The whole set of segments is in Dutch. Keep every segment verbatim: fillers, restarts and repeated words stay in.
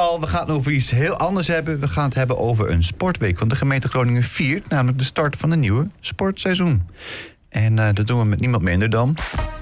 geval, we gaan het over iets heel anders hebben. We gaan het hebben over een sportweek. Want de gemeente Groningen viert namelijk de start van een nieuwe sportseizoen. En uh, dat doen we met niemand minder dan...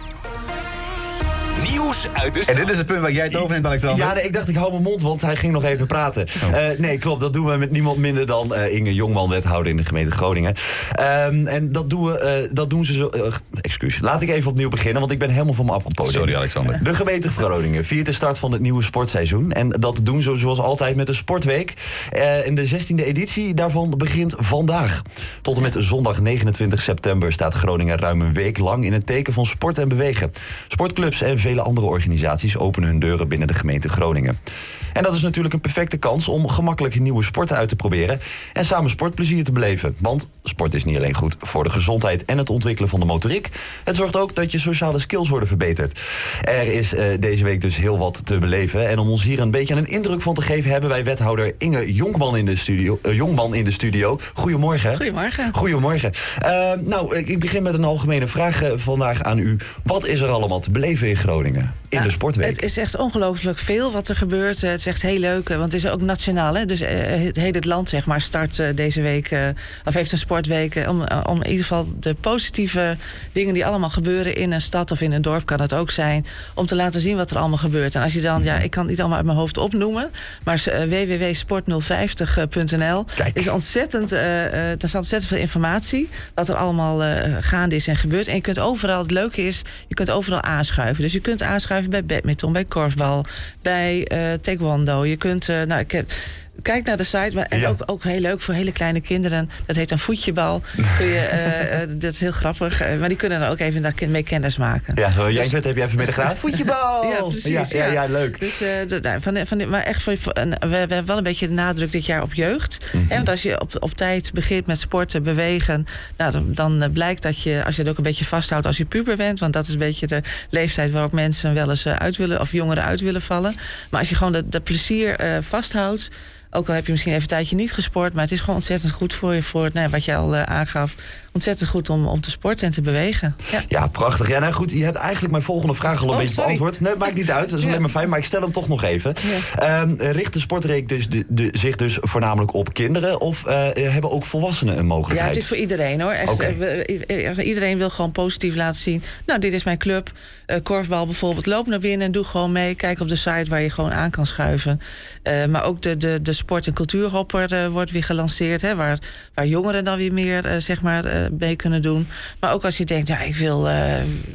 Nieuws uit de stad. En dit is het punt waar jij het over neemt, Alexander. Ja, nee, ik dacht ik hou mijn mond, want hij ging nog even praten. Oh. Uh, nee, klopt, dat doen we met niemand minder dan uh, Inge Jongman, wethouder in de gemeente Groningen. Um, en dat doen, we, uh, dat doen ze zo... Uh, excuus, laat ik even opnieuw beginnen, want ik ben helemaal van me afgepoten. Sorry, Alexander. De gemeente Groningen viert de start van het nieuwe sportseizoen. En dat doen ze zoals altijd met de Sportweek. Uh, en de zestiende editie daarvan begint vandaag. Tot en met zondag negenentwintig september staat Groningen ruim een week lang in het teken van sport en bewegen. Sportclubs en vele andere organisaties openen hun deuren binnen de gemeente Groningen. En dat is natuurlijk een perfecte kans om gemakkelijk nieuwe sporten uit te proberen en samen sportplezier te beleven. Want sport is niet alleen goed voor de gezondheid en het ontwikkelen van de motoriek. Het zorgt ook dat je sociale skills worden verbeterd. Er is uh, deze week dus heel wat te beleven. En om ons hier een beetje een indruk van te geven, hebben wij wethouder Inge Jongman in de studio. Uh, Jongman in de studio. Goedemorgen. Goedemorgen. Goedemorgen. Uh, nou, ik begin met een algemene vraag uh, vandaag aan u. Wat is er allemaal te beleven in Groningen in ja, de sportweek? Het is echt ongelooflijk veel wat er gebeurt. Het is echt heel leuk, want het is ook nationaal. Hè? Dus uh, het hele land zeg maar, start uh, deze week, uh, of heeft een sportweek. Uh, om, uh, om in ieder geval de positieve dingen die allemaal gebeuren in een stad of in een dorp, kan het ook zijn, om te laten zien wat er allemaal gebeurt. En als je dan, ja, ik kan het niet allemaal uit mijn hoofd opnoemen, maar uh, w w w punt sport nul vijftig punt n l is ontzettend, uh, uh, daar staat ontzettend veel informatie wat er allemaal uh, gaande is en gebeurt. En je kunt overal, het leuke is, je kunt overal aanschuiven. Dus je kunt aanschuiven bij badminton, bij korfbal, bij uh, taekwondo. Je kunt, uh, nou, ik heb... Kijk naar de site. Maar, en ja. ook, ook heel leuk voor hele kleine kinderen. Dat heet een voetjebal. Kun je, uh, dat is heel grappig. Uh, maar die kunnen dan ook even daar mee kennis maken. Ja, zo, jij dus, heb je even midden gedaan. Voetjebal! Ja, precies. Ja, ja, ja, ja leuk. Dus, uh, de, van, van, maar echt, voor, we, we hebben wel een beetje de nadruk dit jaar op jeugd. Mm-hmm. En want als je op, op tijd begint met sporten, bewegen, nou, dan, dan blijkt dat je, als je het ook een beetje vasthoudt als je puber bent, want dat is een beetje de leeftijd waarop mensen wel eens uit willen, of jongeren uit willen vallen. Maar als je gewoon de, de plezier uh, vasthoudt, ook al heb je misschien even een tijdje niet gesport, maar het is gewoon ontzettend goed voor je, voor nou, wat je al uh, aangaf. Ontzettend goed om, om te sporten en te bewegen. Ja, ja prachtig. Ja, nou goed, je hebt eigenlijk mijn volgende vraag al een oh, beetje sorry. beantwoord. Nee, maakt niet uit, dat is ja. alleen maar fijn, maar ik stel hem toch nog even. Ja. Um, richt de sportweek dus de, de, zich dus voornamelijk op kinderen of uh, hebben ook volwassenen een mogelijkheid? Ja, het is voor iedereen hoor. Echt, okay. uh, iedereen wil gewoon positief laten zien. Nou, dit is mijn club. Uh, korfbal bijvoorbeeld. Loop naar binnen en doe gewoon mee. Kijk op de site waar je gewoon aan kan schuiven. Uh, maar ook de, de, de sport- en cultuurhopper uh, wordt weer gelanceerd. Hè, waar, waar jongeren dan weer meer uh, zeg maar, uh, mee kunnen doen. Maar ook als je denkt, ja, ik wil uh,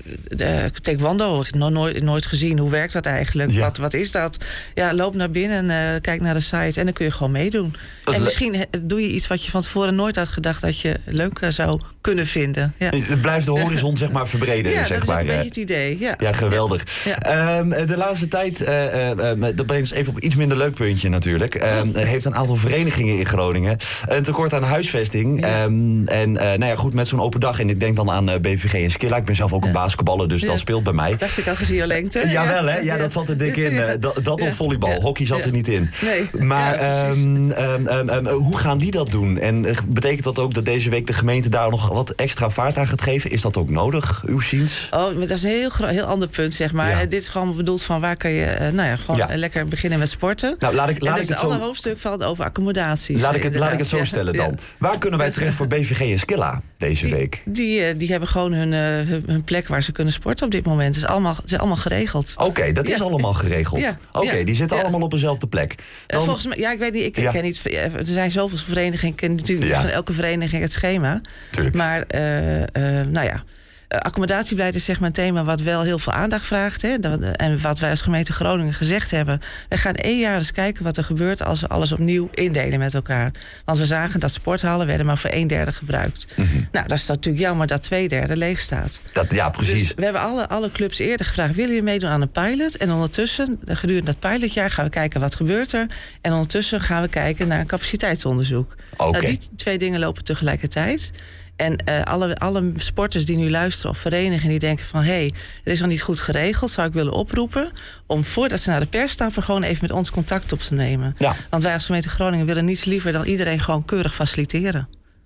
de taekwondo, ik heb nog nooit, nooit gezien. Hoe werkt dat eigenlijk? Ja. Wat, wat is dat? Ja, loop naar binnen, uh, kijk naar de site en dan kun je gewoon meedoen. Dat en le- misschien doe je iets wat je van tevoren nooit had gedacht dat je leuk uh, zou kunnen vinden. Ja. Het blijft de horizon ja. zeg maar verbreden. Ja, zeg dat maar. is een beetje het idee. Ja, ja geweldig. Ja. Um, de laatste tijd, uh, uh, dat brengt ons even op iets minder leuk puntje natuurlijk. Um, oh. heeft een aantal verenigingen in Groningen een tekort aan huisvesting. Ja. Um, en uh, nou ja, goed, met zo'n open dag. En ik denk dan aan uh, B V G en Skilla. Ik ben zelf ook ja. een basketballer, dus ja. dat speelt bij mij. Dacht ik al gezien jouw lengte. Uh, jawel, hè? Ja, ja, dat zat er dik in. Uh, dat dat ja. of volleybal. Ja. Hockey zat ja. er niet in. Nee. Maar ja, um, um, um, um, hoe gaan die dat doen? En uh, betekent dat ook dat deze week de gemeente daar nog wat extra vaart aan gaat geven? Is dat ook nodig, uw ziens? Oh, dat is een heel, heel ander punt, zeg maar. Ja. Dit is gewoon bedoeld van waar kan je uh, nou ja, gewoon ja. lekker beginnen met sporten. Nou, laat ik, laat en ik het het alle zo... hoofdstuk valt over accommodaties. Laat ik het, laat ik het zo ja. stellen dan. Ja. Waar kunnen wij terecht voor B V G en Skilla deze die, week? Die, die hebben gewoon hun, uh, hun, hun plek waar ze kunnen sporten op dit moment. Het is allemaal, het is allemaal geregeld. Oké, okay, dat ja. is allemaal geregeld. Ja. Oké, okay, ja. die zitten ja. allemaal op dezelfde plek. Dan... Uh, volgens mij, ja, ik weet niet, ik ja. ken niet. Er zijn zoveel verenigingen, ik ken natuurlijk ja. van elke vereniging het schema. Tuurlijk. Maar, uh, uh, nou ja. Accommodatiebeleid is zeg maar een thema wat wel heel veel aandacht vraagt. Hè? En wat wij als gemeente Groningen gezegd hebben. We gaan één jaar eens kijken wat er gebeurt als we alles opnieuw indelen met elkaar. Want we zagen dat sporthallen werden maar voor een derde gebruikt. Mm-hmm. Nou, dat is natuurlijk jammer dat twee derde leeg staat. Dat, ja, precies. Dus we hebben alle, alle clubs eerder gevraagd, willen jullie meedoen aan een pilot? En ondertussen, gedurende dat pilotjaar, gaan we kijken wat gebeurt er. En ondertussen gaan we kijken naar een capaciteitsonderzoek. Okay. Nou, die twee dingen lopen tegelijkertijd. En uh, alle, alle sporters die nu luisteren of verenigingen die denken van... hé, hey, het is nog niet goed geregeld, zou ik willen oproepen... om voordat ze naar de pers stappen gewoon even met ons contact op te nemen. Ja. Want wij als gemeente Groningen willen niets liever dan iedereen gewoon keurig faciliteren.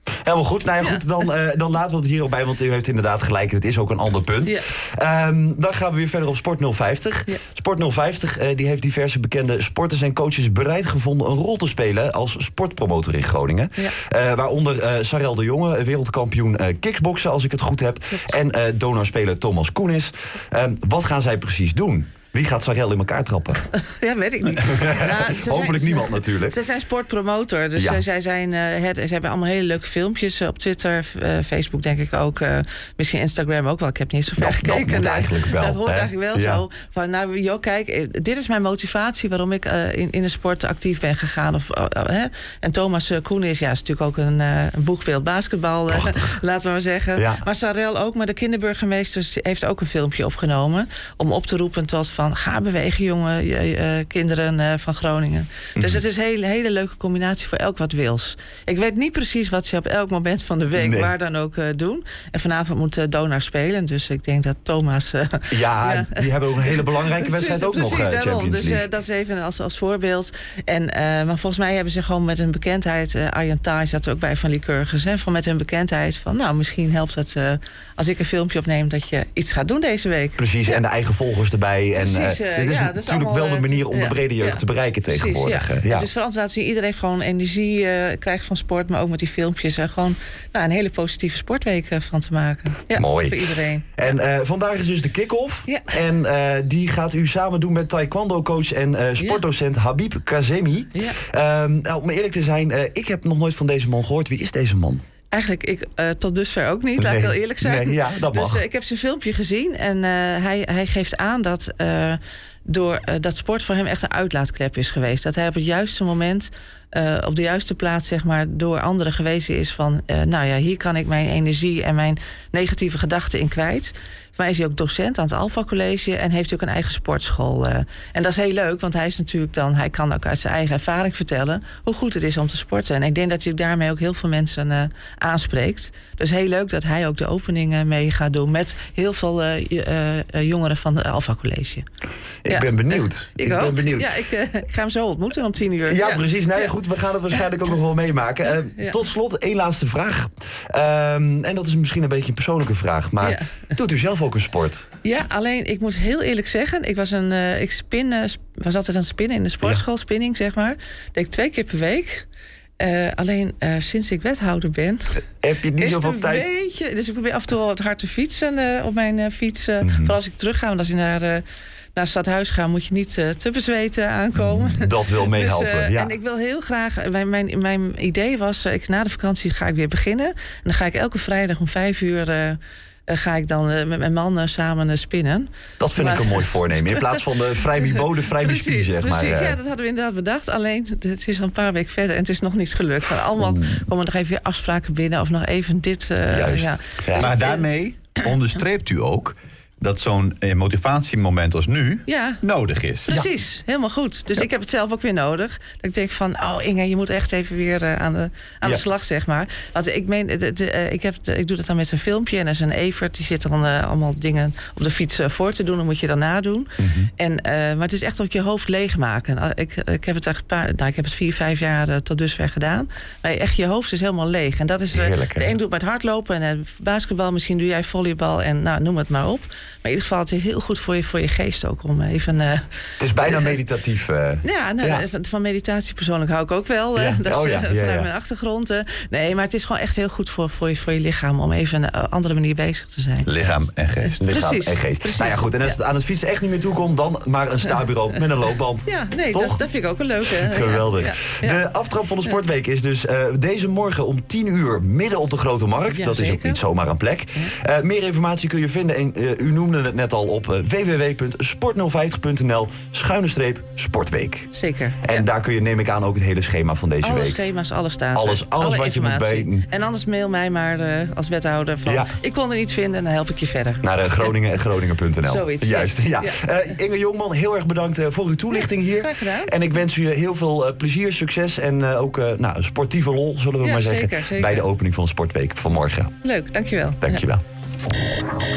Helemaal goed. Nou ja, Ja. goed, dan, uh, dan laten we het hierop bij, want u heeft inderdaad gelijk. Het is ook een ander punt. Ja. Um, dan gaan we weer verder op Sport nul vijftig. Ja. Sport nul vijftig uh, die heeft diverse bekende sporters en coaches bereid gevonden een rol te spelen als sportpromotor in Groningen. Ja. Uh, waaronder uh, Sarel de Jonge, wereldkampioen uh, kickboksen, als ik het goed heb. Ja. En uh, donorspeler Thomas Koenis. Um, wat gaan zij precies doen? Wie gaat Sarel in elkaar trappen? Ja, weet ik niet. Nou, Hopelijk zijn, niemand natuurlijk. Ze zijn sportpromotor. Dus ja. zij zijn, uh, het, ze hebben allemaal hele leuke filmpjes op Twitter, uh, Facebook denk ik ook. Uh, misschien Instagram ook wel. Ik heb niet zo ver dat, gekeken. Dat moet nee, eigenlijk wel. Dat hoort hè? eigenlijk wel ja. zo. Van, nou, joh, kijk, dit is mijn motivatie waarom ik uh, in, in de sport actief ben gegaan. Of, uh, uh, en Thomas uh, Koenis, ja, is natuurlijk ook een, uh, een boegbeeld basketbal. Uh, laten we maar zeggen. Ja. Maar Sarel ook. Maar de kinderburgemeester heeft ook een filmpje opgenomen. Om op te roepen tot van, ga bewegen, jonge uh, kinderen uh, van Groningen. Mm-hmm. Dus het is een hele, hele leuke combinatie voor elk wat wils. Ik weet niet precies wat ze op elk moment van de week nee. waar dan ook uh, doen. En vanavond moet uh, Donar spelen. Dus ik denk dat Thomas... Uh, ja, ja, die hebben ook een hele belangrijke wedstrijd ook precies, nog, uh, Champions dus, League. Uh, dat is even als, als voorbeeld. En, uh, maar volgens mij hebben ze gewoon met hun bekendheid... Uh, Arjan Thijs zat er ook bij van Lycurgus. Hè, van met hun bekendheid van... nou, misschien helpt het uh, als ik een filmpje opneem... dat je iets gaat doen deze week. Precies, ja. En de eigen volgers erbij. Precies, en, uh, uh, dit is ja, natuurlijk allemaal, wel de manier om ja, de brede jeugd ja, te bereiken precies, tegenwoordig. Ja. Ja. Het is vooral dat iedereen heeft gewoon energie uh, krijgt van sport... maar ook met die filmpjes. Uh, gewoon nou, een hele positieve sportweek uh, van te maken. Ja, mooi. Voor iedereen. En uh, vandaag is dus de kick-off. Ja. En uh, die gaat u samen doen met taekwondo-coach en uh, sportdocent ja. Habib Kazemi. Ja. Um, nou, om eerlijk te zijn, uh, ik heb nog nooit van deze man gehoord. Wie is deze man? Eigenlijk ik, uh, tot dusver ook niet, laat nee, ik heel eerlijk zijn. Nee, ja, dat mag. Dus uh, ik heb zijn filmpje gezien en uh, hij, hij geeft aan dat... Uh, Door, uh, dat sport voor hem echt een uitlaatklep is geweest. Dat hij op het juiste moment, uh, op de juiste plaats, zeg maar, door anderen gewezen is van... Uh, nou ja, hier kan ik mijn energie en mijn negatieve gedachten in kwijt. Voor mij is hij ook docent aan het Alpha College en heeft ook een eigen sportschool. Uh, en dat is heel leuk, want hij is natuurlijk dan... hij kan ook uit zijn eigen ervaring vertellen hoe goed het is om te sporten. En ik denk dat hij daarmee ook heel veel mensen uh, aanspreekt. Dus heel leuk dat hij ook de openingen mee gaat doen... met heel veel uh, uh, uh, jongeren van het Alpha College. Ik ja. ben benieuwd. Ik, ik ook. ben benieuwd. Ja, ik, uh, ik ga hem zo ontmoeten om tien uur. Ja, ja. precies. Nou ja, ja. goed, we gaan het waarschijnlijk ook nog wel meemaken. Uh, ja. Tot slot, één laatste vraag. Um, en dat is misschien een beetje een persoonlijke vraag. Maar ja. doet u zelf ook een sport? Ja, alleen ik moet heel eerlijk zeggen... ik was, een, uh, ik spin, uh, was altijd aan het spinnen in de sportschool, ja. spinning zeg maar. Dat deed ik twee keer per week... Uh, alleen uh, sinds ik wethouder ben... Heb je niet zoveel tijd? Beetje, dus ik probeer af en toe wel wat hard te fietsen uh, op mijn uh, fiets. Uh, mm-hmm. Vooral als ik terug ga, want als je naar, uh, naar het stadhuis gaat... moet je niet uh, te bezweten aankomen. Dat wil meehelpen, dus, uh, ja. En ik wil heel graag... Mijn, mijn, mijn idee was, uh, ik, na de vakantie ga ik weer beginnen. En dan ga ik elke vrijdag om vijf uur... Uh, Uh, ga ik dan uh, met mijn man uh, samen uh, spinnen. Dat vind maar... ik een mooi voornemen. In plaats van de vrijmibo, vrijmispie, zeg maar. Precies, uh... ja, dat hadden we inderdaad bedacht. Alleen, het is al een paar weken verder en het is nog niet gelukt. Van allemaal mm. komen nog even weer afspraken binnen of nog even dit. Uh, Juist. Ja. Ja. Maar daarmee onderstreept u ook... dat zo'n eh, motivatiemoment als nu ja. nodig is. Precies, ja. helemaal goed. Dus ja. ik heb het zelf ook weer nodig. Dat ik denk van, oh Inge, je moet echt even weer uh, aan, de, aan ja. de slag, zeg maar. Want ik meen, de, de, uh, ik, heb de, ik doe dat dan met een filmpje. En er is een Evert, die zit dan uh, allemaal dingen op de fiets uh, voor te doen. Dan moet je dan nadoen. Mm-hmm. En, uh, maar het is echt ook je hoofd leegmaken. Uh, ik, ik heb het echt paar, nou, ik heb het vier, vijf jaar uh, tot dusver gedaan. Maar echt, je hoofd is helemaal leeg. En dat is, uh, Heerlijk, de een doet met hardlopen en uh, basketbal. Misschien doe jij volleybal en nou, noem het maar op. Maar in ieder geval, het is heel goed voor je, voor je geest ook om even... Uh, het is bijna meditatief. Uh, ja, nou, ja, van meditatie persoonlijk hou ik ook wel. Ja. Uh, dat is oh, ja. uh, ja, vanuit ja. mijn achtergrond. Uh, nee, maar het is gewoon echt heel goed voor, voor, je, voor je lichaam... om even een uh, andere manier bezig te zijn. Lichaam en geest. Lichaam precies, en geest. Precies. Nou ja, goed. En als het ja. aan het fietsen echt niet meer toe komt... dan maar een staarbureau ja. met een loopband. Ja, nee, dat, dat vind ik ook een leuke. Geweldig. Ja. Ja. De aftrap van de sportweek is dus uh, deze morgen om tien uur... midden op de Grote Markt. Ja, dat zeker. is ook niet zomaar een plek. Ja. Uh, meer informatie kun je vinden. En, uh, u noemde het net al op uh, w w w punt sport nul vijftig punt n l schuine streep sportweek. Zeker. En ja. daar kun je, neem ik aan, ook het hele schema van deze alle week. Alle schema's, alles staat Alles, er. alles alle wat je moet weten. En anders mail mij maar uh, als wethouder van... Ja. ik kon er niet vinden, dan help ik je verder. Naar uh, Groningen en Groningen punt n l. Zoiets. Juist, ja. ja. Uh, Inge Jongman, heel erg bedankt uh, voor uw toelichting ja, hier. Graag gedaan. En ik wens u heel veel uh, plezier, succes en uh, ook uh, nou, sportieve lol, zullen we ja, maar zeker, zeggen. zeker. Bij de opening van de sportweek van morgen. Leuk, dankjewel. Dankjewel. Ja.